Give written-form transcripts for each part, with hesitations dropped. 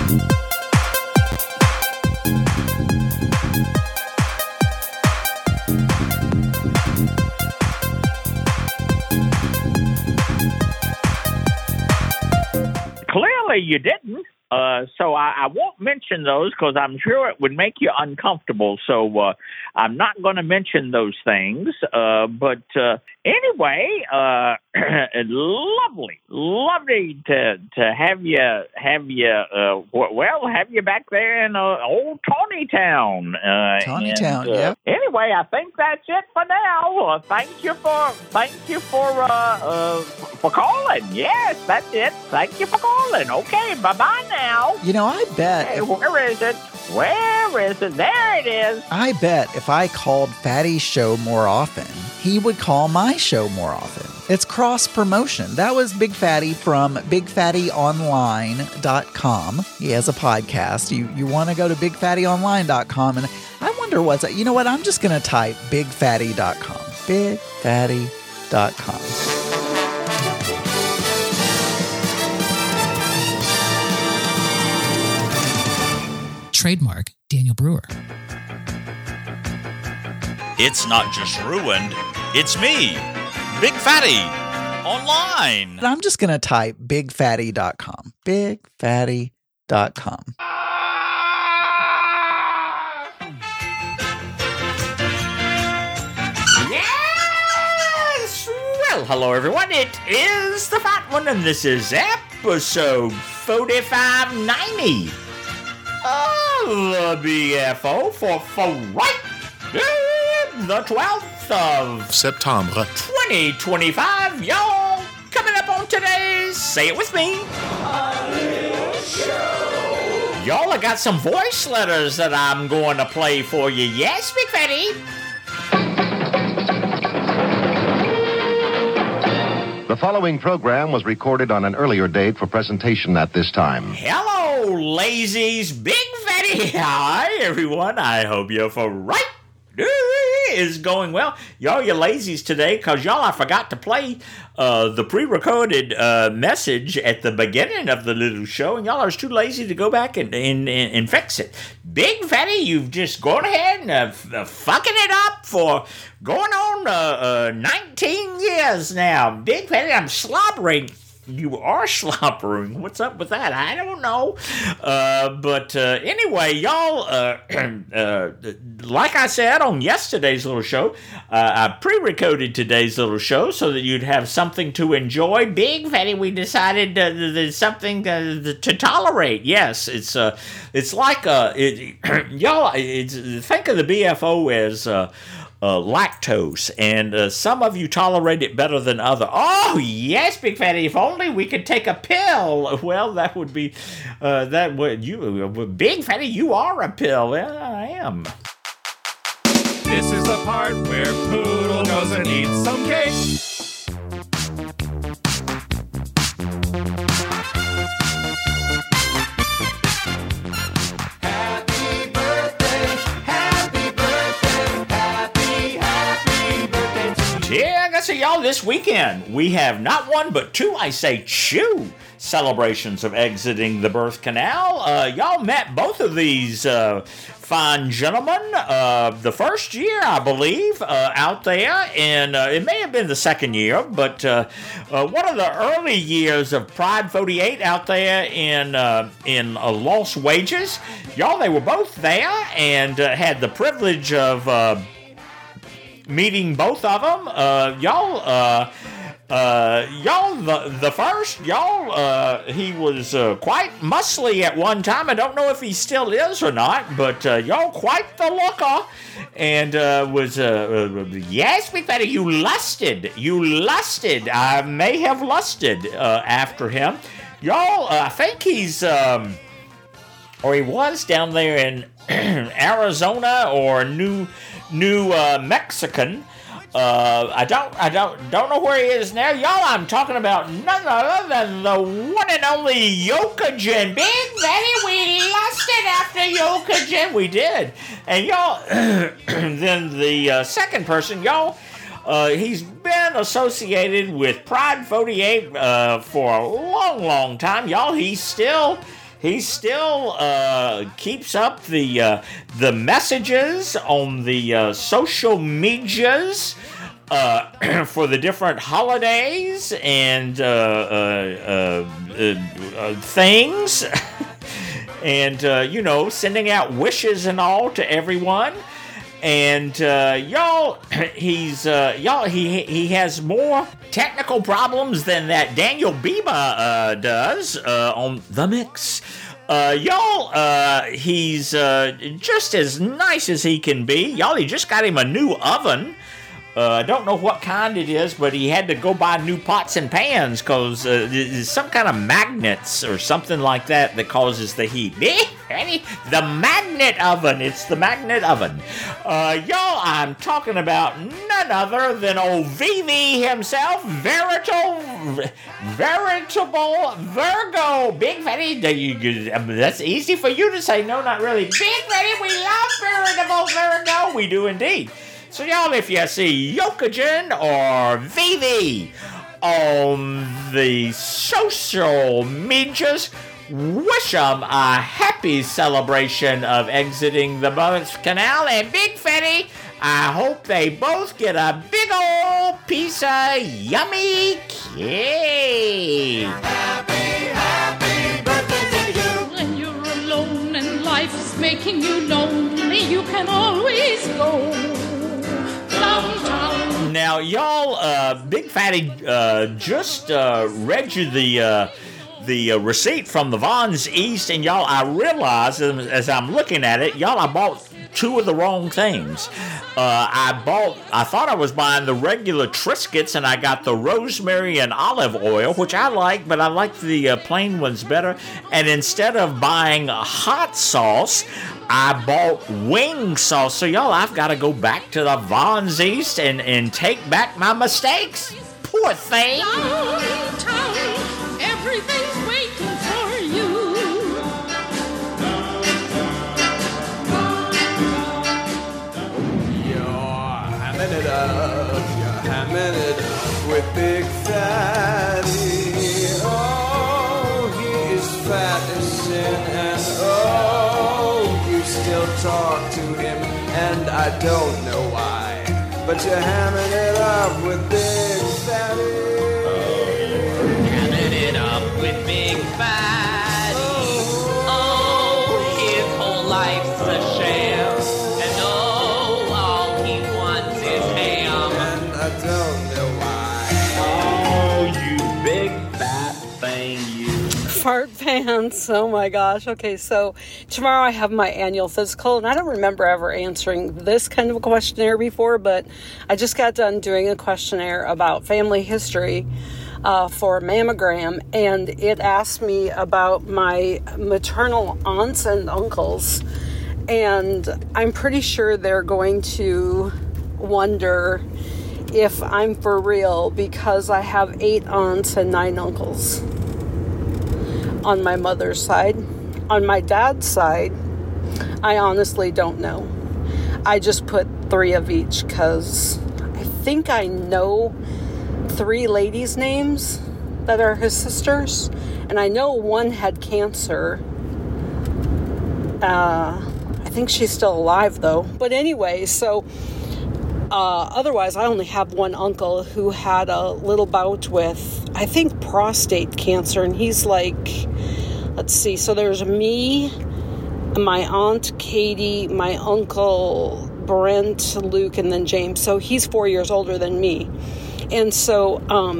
Clearly you didn't. So I won't mention those because I'm sure it would make you uncomfortable. So I'm not going to mention those things. But anyway, lovely to have you back there in old Tawny Town. Yeah. Anyway, I think that's it for now. Thank you for calling. Yes, that's it. Thank you for calling. Okay, bye-bye now. You know, I bet... Hey, where is it? Where is it? There it is. I bet if I called Fatty's show more often, he would call my show more often. It's cross-promotion. That was Big Fatty from BigFattyOnline.com. He has a podcast. You want to go to BigFattyOnline.com, and I wonder what's that. You know what? I'm just going to type BigFatty.com. BigFatty.com. Trademark Daniel Brewer. It's not just ruined, it's me, Big Fatty, online. I'm just going to type BigFatty.com. BigFatty.com. Yes! Well, hello everyone. It is the Fat One, and this is episode 4590. The BFO for right the 12th of September 2025. Y'all, coming up on today's, say it with me, A Little Show. Y'all, I got some voice letters that I'm going to play for you. Yes, Big Fatty? The following program was recorded on an earlier date for presentation at this time. Hello, lazies. Big Fatty. Hi, everyone. I hope you're for right is going well. Y'all, you lazies today, because y'all, I forgot to play the pre-recorded message at the beginning of the little show, and y'all, I was too lazy to go back and fix it. Big Fatty, you've just gone ahead and fucking it up for going on 19 years now. Big Fatty, I'm slobbering. You are slobbering. What's up with that? I don't know. But anyway, y'all, like I said on yesterday's little show, I pre-recorded today's little show so that you'd have something to enjoy. Big Fatty, we decided there's something to tolerate. Yes, it's like y'all. Think of the BFO as lactose, and some of you tolerate it better than others. Oh, yes, Big Fatty, if only we could take a pill. Well, that would be, Big Fatty, you are a pill. Well, I am. This is the part where Poodle goes and eats some cake. Yeah, so y'all, this weekend we have not one but two, I say two, celebrations of exiting the birth canal. Y'all met both of these fine gentlemen the first year, I believe, out there, and it may have been the second year, but one of the early years of Pride 48 out there in Lost Wages. Y'all, they were both there and had the privilege of meeting both of them. The first, he was quite muscly at one time. I don't know if he still is or not, but y'all, quite the looker. And was, yes, Big Fatty, you lusted. I may have lusted after him. Y'all, I think he's, or he was down there in Arizona or New Mexican. I don't know where he is now. Y'all, I'm talking about none other than the one and only Yokogen. Big Fatty, we lusted after Yokogen. We did. And y'all, then the second person, y'all, he's been associated with Pride 48 for a long, long time. Y'all, he's still he still keeps up the messages on the social medias for the different holidays and things. And, sending out wishes and all to everyone. And, he has more technical problems than that Daniel Biba does on The Mix. He's just as nice as he can be. He just got him a new oven. I don't know what kind it is, but he had to go buy new pots and pans because there's some kind of magnets or something like that causes the heat. The magnet oven. It's the magnet oven. I'm talking about none other than old VV himself, veritable Virgo. Big Fatty, that's easy for you to say. No, not really. Big Fatty, we love veritable Virgo. We do indeed. So y'all, if you see Yokogen or VV on the social medias, wish them a happy celebration of exiting the Mullins Canal. And Big Fatty, I hope they both get a big old piece of yummy cake. Happy birthday to you. When you're alone and life's making you lonely, you can always go downtown. Now, y'all, Big Fatty just read you the receipt from the Vons East, and y'all, I realized as I'm looking at it, y'all, I bought two of the wrong things. I thought I was buying the regular Triscuits, and I got the rosemary and olive oil, which I like, but I like the plain ones better. And instead of buying a hot sauce, I bought wing sauce. So y'all, I've got to go back to the Vons East and take back my mistakes. Poor thing. Downtown, everything's waiting for you. You're hamming it up with Big Fatty. Oh, he is fat as sin, and oh, you still talk to him, and I don't know why, but you're hamming it up with Big Fatty. Hamming it up with Big Fatty. Oh, his whole life's a sham, and oh, all he wants is ham. And I don't know why. Oh, you big fat thing, you. Fart pants. Oh my gosh. Okay, so tomorrow I have my annual physical, and I don't remember ever answering this kind of a questionnaire before, but I just got done doing a questionnaire about family history for mammogram, and it asked me about my maternal aunts and uncles, and I'm pretty sure they're going to wonder if I'm for real because I have 8 aunts and 9 uncles on my mother's side. On my dad's side, I honestly don't know. I just put 3 of each because I think I know 3 ladies' names that are his sisters, and I know one had cancer. I think she's still alive though. But anyway, so otherwise I only have one uncle who had a little bout with, I think, prostate cancer, and he's like, let's see, so there's me, my aunt Katie, my uncle Brent, Luke, and then James. So he's 4 years older than me. And so,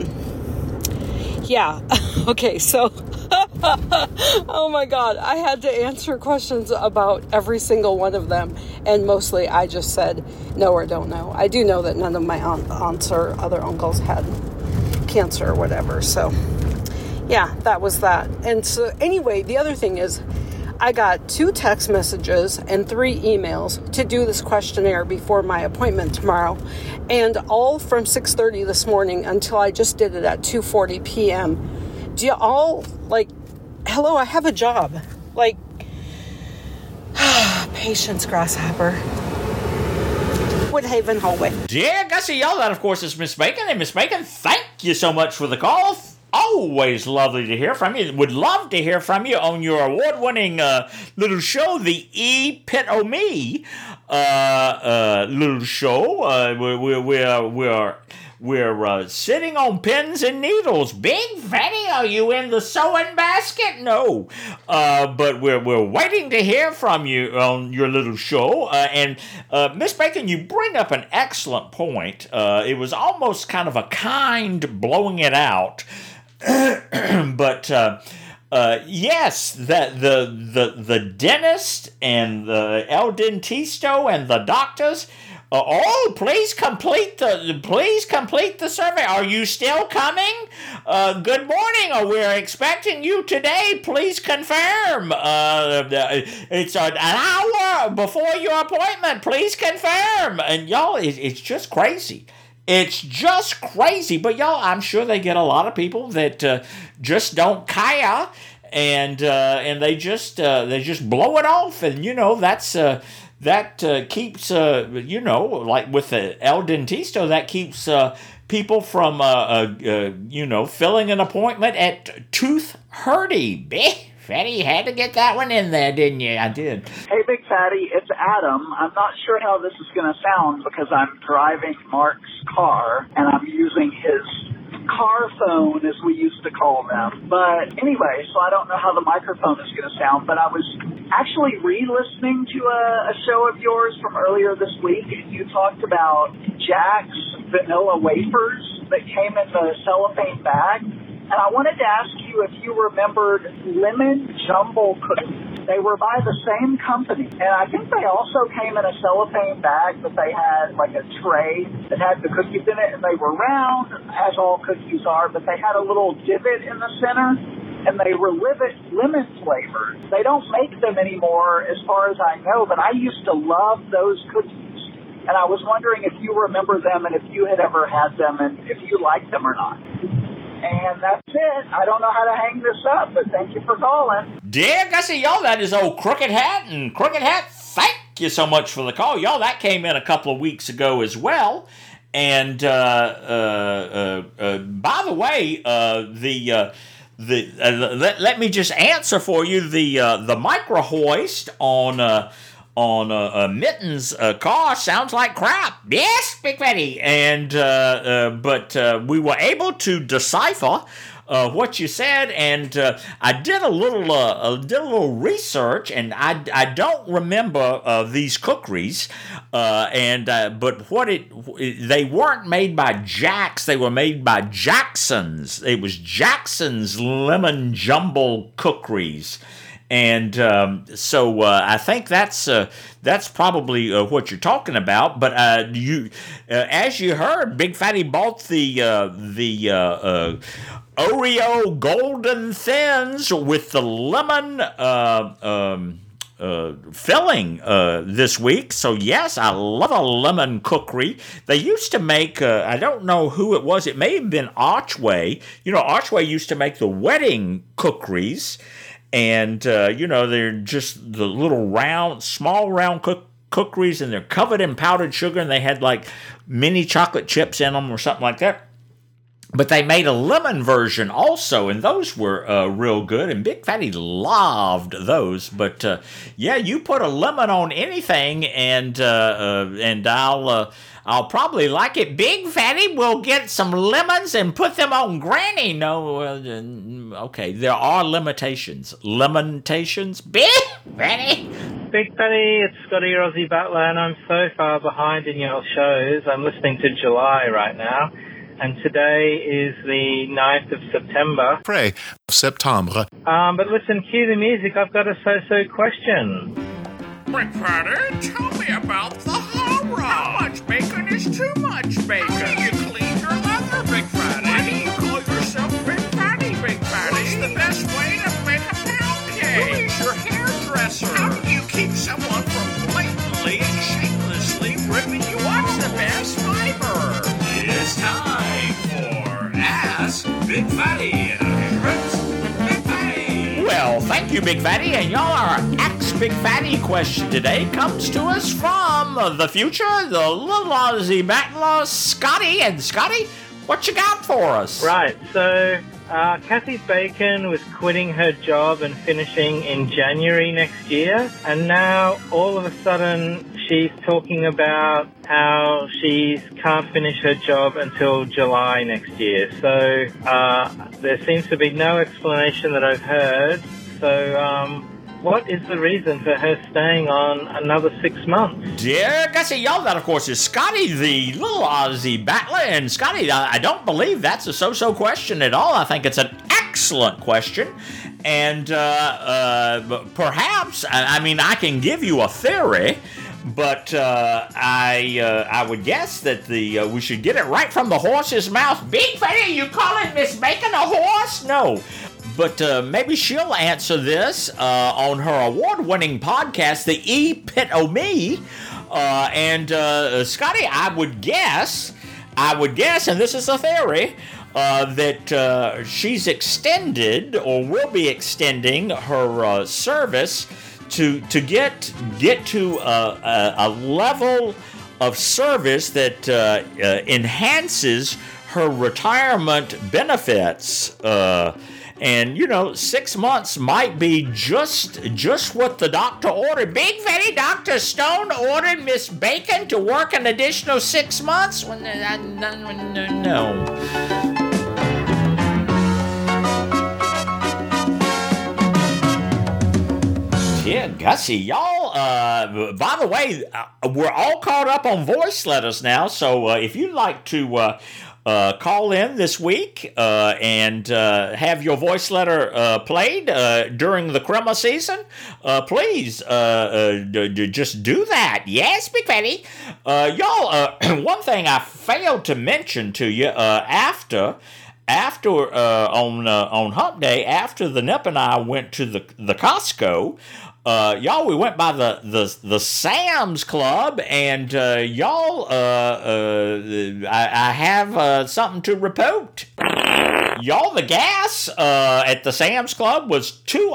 yeah. Okay, so, oh my God, I had to answer questions about every single one of them. And mostly I just said no or don't know. I do know that none of my aunts or other uncles had cancer or whatever. So, yeah, that was that. And so, anyway, the other thing is, I got 2 text messages and 3 emails to do this questionnaire before my appointment tomorrow, and all from 6:30 this morning until I just did it at 2:40 p.m. Do you all, like, hello, I have a job. Like, patience, grasshopper. Woodhaven Hallway. Dear Gussie, y'all, that of course is Miss Bacon. And Miss Bacon, thank you so much for the call. always lovely to hear from you. Would love to hear from you on your award-winning little show, the Epitome little show. We're sitting on pins and needles. Big Fatty, are you in the sewing basket? No. But we're waiting to hear from you on your little show. And Miss Bacon, you bring up an excellent point. It was almost kind of a kind blowing it out. But yes, that the dentist and the El Dentisto and the doctors. Please complete the survey. Are you still coming? Good morning. We're expecting you today. Please confirm. It's an hour before your appointment. Please confirm. And y'all, it's just crazy. It's just crazy. But y'all, I'm sure they get a lot of people that just don't care, and they just blow it off, and that's. That keeps, like with the El Dentisto, that keeps people from, filling an appointment at Tooth Hurdy. Fatty, you had to get that one in there, didn't you? I did. Hey, Big Fatty, it's Adam. I'm not sure how this is going to sound because I'm driving Mark's car, and I'm using his car phone, as we used to call them. But anyway, so I don't know how the microphone is going to sound, but I was actually re-listening to a show of yours from earlier this week. You talked about Jack's vanilla wafers that came in the cellophane bag. And I wanted to ask you if you remembered lemon jumble cookies. They were by the same company. And I think they also came in a cellophane bag, but they had like a tray that had the cookies in it, and they were round, as all cookies are, but they had a little divot in the center, and they were lemon flavored. They don't make them anymore as far as I know, but I used to love those cookies. And I was wondering if you remember them and if you had ever had them and if you liked them or not. And that's it. I don't know how to hang this up, but thank you for calling. Dear Gussie, y'all, that is old Crooked Hat. And Crooked Hat, thank you so much for the call. Y'all, that came in a couple of weeks ago as well. And by the way, let me just answer for you. The micro hoist on Mitten's car sounds like crap. Yes, Big Fatty. And but we were able to decipher what you said, and I did a little research, and I don't remember these cookeries, but they weren't made by Jack's, they were made by Jackson's. It was Jackson's Lemon Jumble Cookeries. And so I think that's probably what you're talking about. But as you heard, Big Fatty bought the Oreo Golden Thins with the lemon filling this week. So yes, I love a lemon cookery. They used to make, I don't know who it was. It may have been Archway. Archway used to make the wedding cookeries. And, they're just the little small round cookeries, and they're covered in powdered sugar, and they had like mini chocolate chips in them or something like that. But they made a lemon version also, and those were real good, and Big Fatty loved those. But, you put a lemon on anything, and I'll probably like it. Big Fatty will get some lemons and put them on Granny. No, okay, there are limitations. Limitations? Big Fatty? Big Fatty, it's Scotty, your Aussie Battler, and I'm so far behind in your shows. I'm listening to July right now, and today is the 9th of September. Pray, Septembre. But listen, cue the music. I've got a so-so question. Big Fatty, tell me about the horror. How much bacon is too much bacon? How do you clean your leather, Big Fatty? Why do you call yourself Big Fatty, Big Fatty? What's the best way to make a pound cake? Who is your hairdresser? How do you keep someone from blatantly and shamelessly ripping you off? What's the best fiber? It's time for Ask Big Fatty. Well, thank you, Big Fatty, and y'all, our Ask Big Fatty question today comes to us from the future, the little Aussie battler, Scotty. And Scotty, what you got for us? Right, so Kathy Bacon was quitting her job and finishing in January next year, and now all of a sudden she's talking about how she can't finish her job until July next year. So there seems to be no explanation that I've heard. So what is the reason for her staying on another 6 months? Dear Gussie, y'all, that of course is Scotty, the little Aussie battler. And Scotty, I don't believe that's a so-so question at all. I think it's an excellent question. And perhaps, I mean, I can give you a theory, but I would guess that we should get it right from the horse's mouth. Big Fatty, you calling Miss Bacon a horse? No. But maybe she'll answer this on her award-winning podcast, The E-Pit-O-Me. Scotty, I would guess, and this is a theory, that she's extended or will be extending her service to get to a level of service that enhances her retirement benefits. And, 6 months might be just what the doctor ordered. Big Fatty, Dr. Stone ordered Miss Bacon to work an additional 6 months? No. Yeah, Gussie, y'all, by the way, we're all caught up on voice letters now, so if you'd like to call in this week and have your voice letter played during the Crema season, please just do that. Yes, Big Fatty. Y'all, one thing I failed to mention to you after on Hump Day, after the Nip and I went to the Costco, y'all, we went by the Sam's Club, and y'all, I have something to report. Y'all, the gas at the Sam's Club was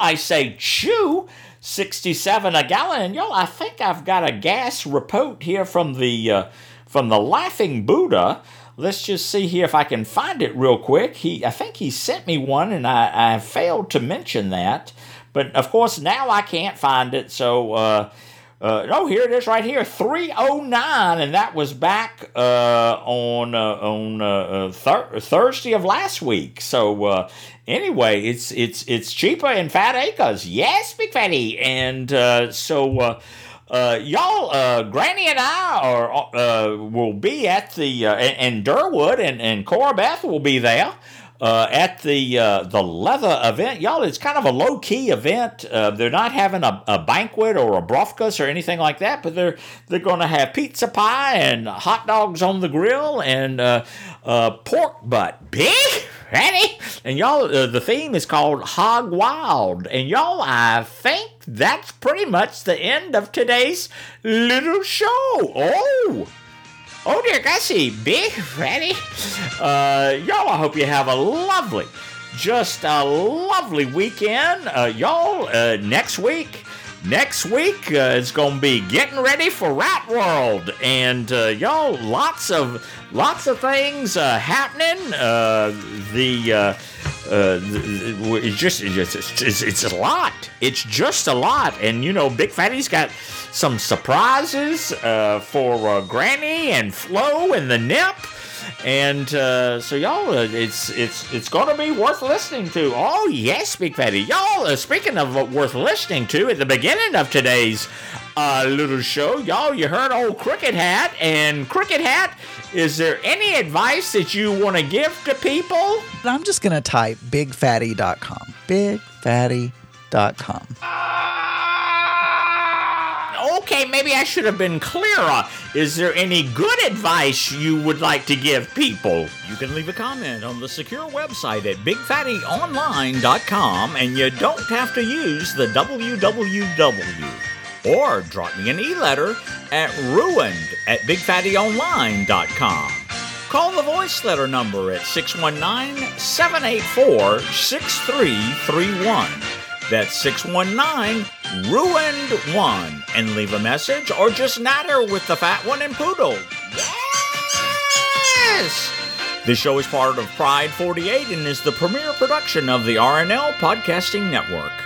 2.67 a gallon, and y'all, I think I've got a gas report here from the Laughing Buddha. Let's just see here if I can find it real quick. I think he sent me one, and I failed to mention that. But, of course, now I can't find it, so, here it is right here, 309, and that was back on Thursday of last week. So, anyway, it's cheaper in Fat Acres. Yes, Big Fatty. And y'all, Granny and I will be at the, and Durwood and Cora Beth will be there. At the leather event. Y'all, it's kind of a low-key event. They're not having a banquet or a brofkas or anything like that, but they're going to have pizza pie and hot dogs on the grill and pork butt. Big Fatty! And y'all, the theme is called Hog Wild. And y'all, I think that's pretty much the end of today's little show. Oh, dear Gussie, Big Fatty. Y'all, I hope you have a lovely weekend. Y'all, next week is going to be getting ready for Rat World. And, y'all, lots of things happening. It's a lot. It's just a lot. And, Big Fatty's got some surprises for Granny and Flo and the Nip. And so, y'all, it's going to be worth listening to. Oh, yes, Big Fatty. Y'all, speaking of worth listening to, at the beginning of today's little show, y'all, you heard old Cricket Hat. And Cricket Hat, is there any advice that you want to give to people? I'm just going to type bigfatty.com. Bigfatty.com. Okay, maybe I should have been clearer. Is there any good advice you would like to give people? You can leave a comment on the secure website at bigfattyonline.com, and you don't have to use the www. Or drop me an e-letter at ruined@bigfattyonline.com. Call the voice letter number at 619-784-6331. That's 619-RUINED1. And leave a message or just natter with the fat one and Poodle. Yes! This show is part of Pride 48 and is the premier production of the RNL Podcasting Network.